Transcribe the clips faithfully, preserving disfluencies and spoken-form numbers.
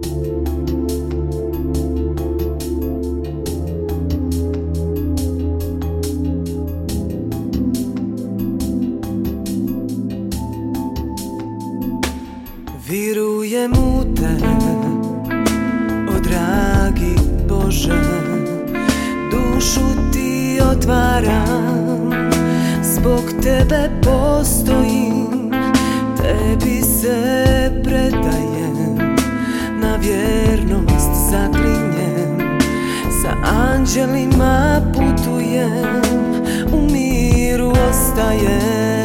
Virujem u te, o dragi Bože, dušu ti otvaram, zbog tebe postojim, tebi se predajem, na vjernost zaklinjem, sa anđelima putujem, u miru ostajem.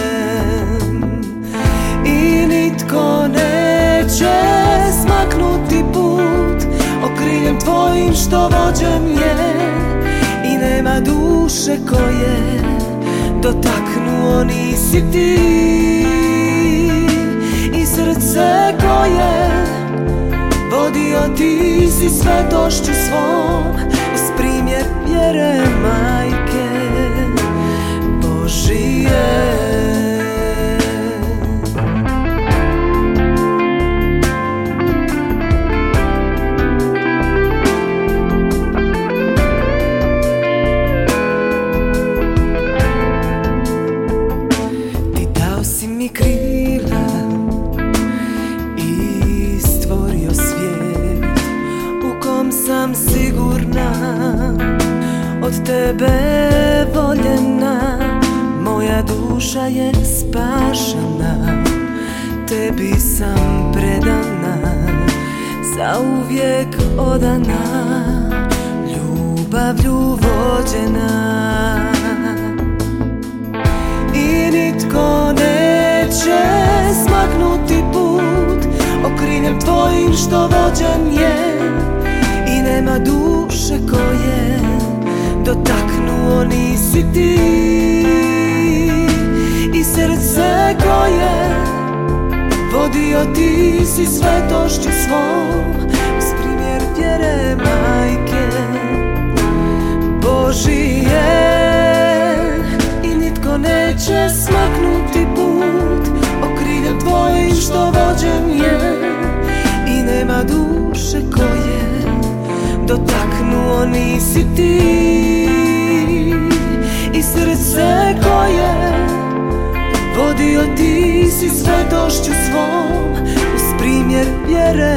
I nitko neće smaknuti put okriljem tvojim što vođen je, i nema duše koje dotaknuo nisi ti, i srce koje vodio ti si svetošću svom, uz primjer vjere majke Božije. Krila i stvorio svijet u kom sam sigurna, od tebe voljena, moja duša je spašena, tebi sam predana, zauvijek odana, ljubavlju vođena. I nitko neće smaknuti put okriljem tvojim što vođen je, i nema duše koje dotaknuo nisi ti, i srce koje vodio ti si svetošću svom, uz primjer vjere majke Božije. Neće smaknuti put okriljem tvojim što vođen je, i nema duše koje dotaknuo nisi ti, i srce koje vodio ti si svetošću svom, uz primjer vjere